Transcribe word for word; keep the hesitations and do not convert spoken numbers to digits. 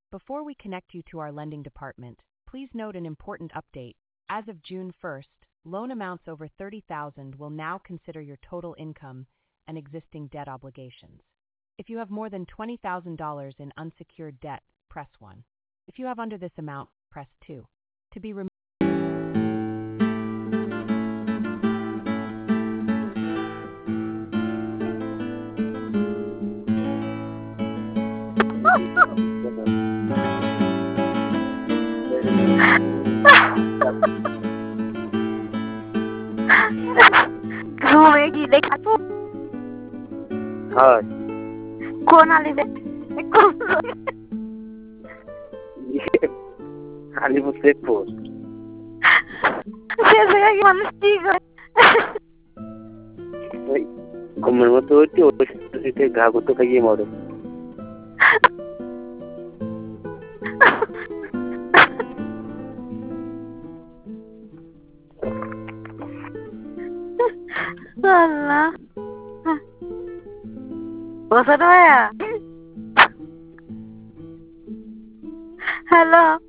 Before we connect you to our lending department, please note an important update. As of June first, loan amounts over thirty thousand dollars will now consider your total income and existing debt obligations. If you have more than twenty thousand dollars in unsecured debt, press one. If you have under this amount, press two. To be removed. घूमे की देखा तू हाँ कौन आले बे कौन ये खाली मुझसे पूछ जैसे कि मन ठीक है भाई कमर में तो होती हो तो घाव तो कहिए मारो Allah bosan ya halo